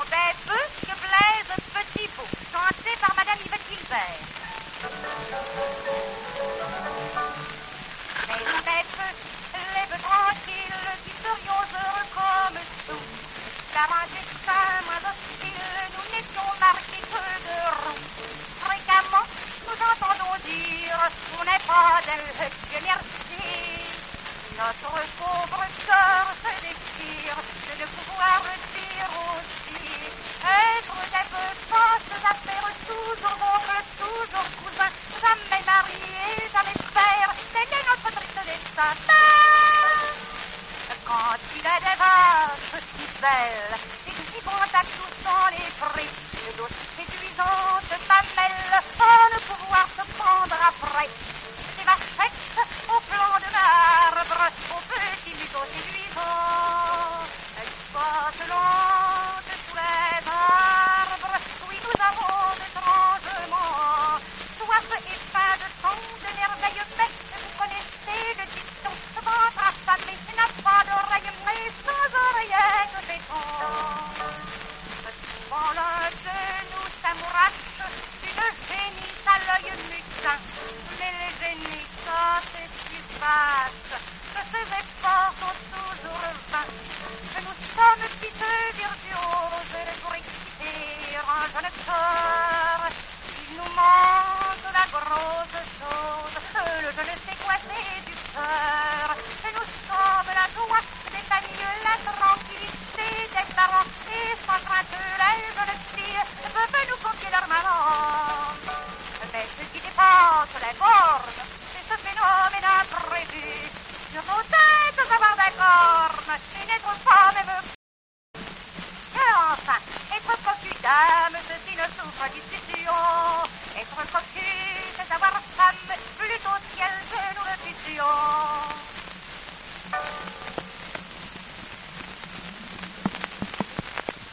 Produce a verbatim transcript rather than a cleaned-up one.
C'est peu que Blaise Petit Beau, chanté par Madame Yvette Gilbert. Mais c'est peu, les peu tranquilles, qui serions heureux comme tout. Car un destin moins hostile, nous n'étions marqués que de roux. Fréquemment, nous entendons dire, on n'est pas d'elle, Dieu merci. Notre pauvre cœur se déchire de ne pouvoir dire aussi. Être des peu forces à faire toujours oncle, toujours cousin, jamais marié, jamais père, c'était notre triste destin. Quand il est des vaches si belles, et que si bon à tous dans les prés, et d'autres séduisantes mamelles, pour ne pouvoir se prendre après. Des vachettes au flanc de marbre, aux petits museaux séduisants. Elles sautent lentes sous les arbres, oui nous avons étrangement soif et faim de sang, de merveilles bêtes. Vous connaissez le dicton, ventre affamé n'a pas d'oreille, mais sans oreillette béton. Souvent l'un de nous s'amourache d'une génisse à l'œil mutin, mais les génisses quand c'est si vaste que ces efforts sont toujours vains. Que nous sommes petites virtuoses pour exciter un jeune cœur. Il nous manque la grosse chose, le je ne sais quoi c'est du cœur. Et nous sommes la joie des familles, la tranquillité des parents, et sans crainte les jeunes filles peuvent nous confier leur maman. Mais ce qui dépasse les bornes, c'est ce phénomène imprévu. Sur nos têtes avoir des cornes, et n'être pas même que enfin, être cocu d'âme, ceci ne souffre discussion. Être